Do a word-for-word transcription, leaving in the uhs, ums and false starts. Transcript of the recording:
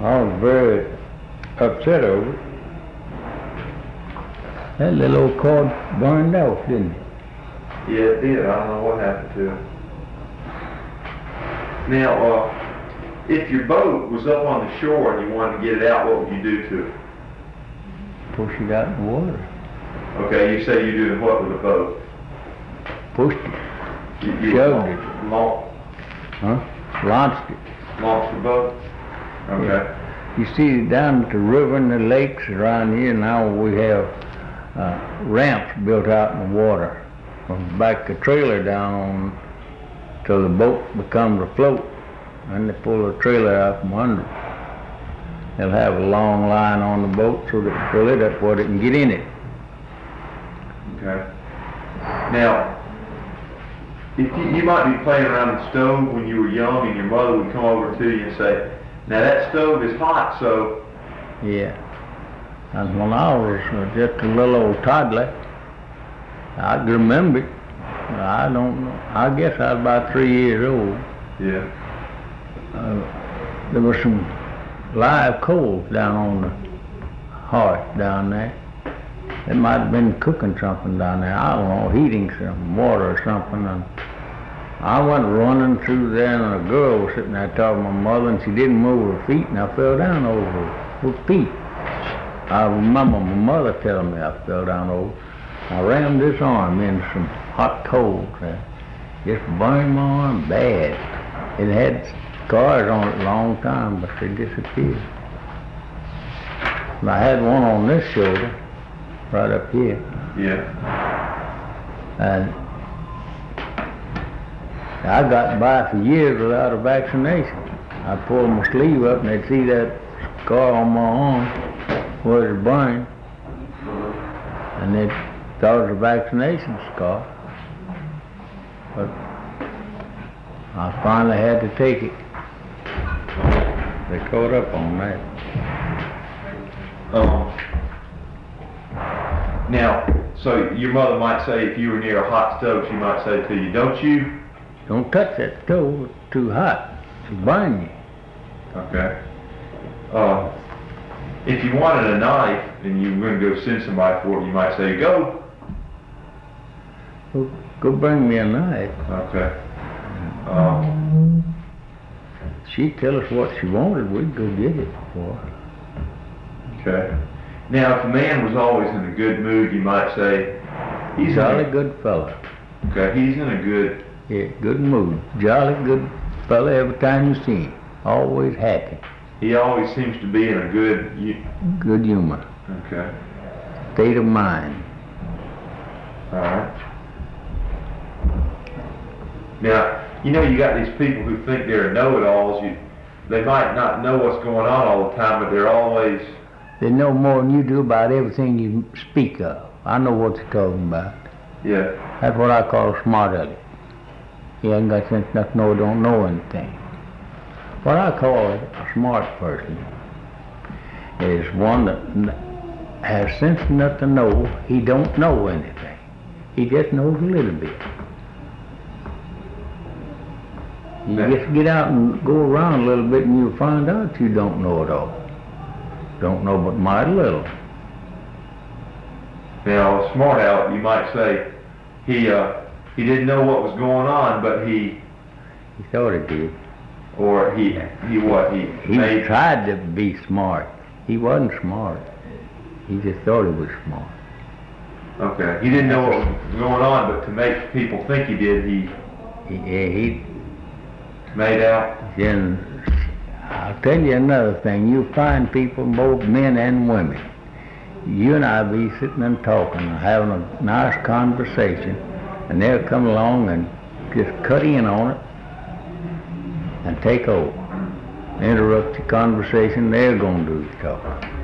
I was very upset over it. That little old cord burned out, didn't it? Yeah, it did. I don't know what happened to it. Now, uh, if your boat was up on the shore and you wanted to get it out, what would you do to it? Push it out in the water. Okay, you say you're doing what with the boat? Pushed it. You, you Shoved it. Launch, Huh? Launched it. launch the boat? Okay. Yeah. You see, down at the river and the lakes around here now, we have uh, ramps built out in the water. From back the trailer down on till the boat becomes afloat, and they pull the trailer out from under. They'll have a long line on the boat so they can pull it up where they can get in it. Okay. Now, if you, you might be playing around the stove when you were young and your mother would come over to you and say, now that stove is hot, so... Yeah. And when I was uh, just a little old toddler, I can remember it. I don't know. I guess I was about three years old. Yeah. Uh, there was some live coals down on the hearth down there. It might have been cooking something down there. I don't know, heating some water or something. And I went running through there, and a girl was sitting there talking to my mother, and she didn't move her feet, and I fell down over her feet. I remember my mother telling me I fell down over. I rammed this arm in some hot coals. Uh, just burned my arm bad. It had scars on it a long time, but they disappeared. And I had one on this shoulder, right up here. Yeah. And I got by for years without a vaccination. I pulled my sleeve up and they'd see that scar on my arm where it burned, and they thought it was a vaccination scar. But I finally had to take it. They caught up on that. Um, now, so your mother might say if you were near a hot stove, she might say to you, don't you? Don't touch that stove, it's too hot. It'll burn you. Okay. Uh, if you wanted a knife and you were going to go send somebody for it, you might say, go. Go, go bring me a knife. Okay. Um, She'd tell us what she wanted, we'd go get it for her. okay. Now, if a man was always in a good mood, you might say, he's Jolly in a, good fella. okay, he's in a good, Yeah, good mood. Jolly good fella every time you see him. Always happy. he always seems to be in a good, you, Good humor. okay. State of mind. All right. Now, you know, you got these people who think they're know-it-alls. You, they might not know what's going on all the time, but they're always... They know more than you do about everything you speak of. I know what you're talking about. Yeah. That's what I call a smart aleck. He ain't got sense enough to know he don't know anything. What I call a smart person is one that n- has sense enough to know he don't know anything. He just knows a little bit. You Yeah. just get out and go around a little bit and you'll find out you don't know it all. Don't know but mighty little. Now, a smart aleck, you might say, he uh, he didn't know what was going on, but he, He thought he did. or he, he what, he He made... tried to be smart. He wasn't smart. He just thought he was smart. Okay, he didn't know what was going on, but to make people think he did, he He, he, made out. then, I'll tell you another thing. You find people, both men and women. You and I be sitting and talking, having a nice conversation, and they'll come along and just cut in on it and take over. Interrupt the conversation they're going to do the talking.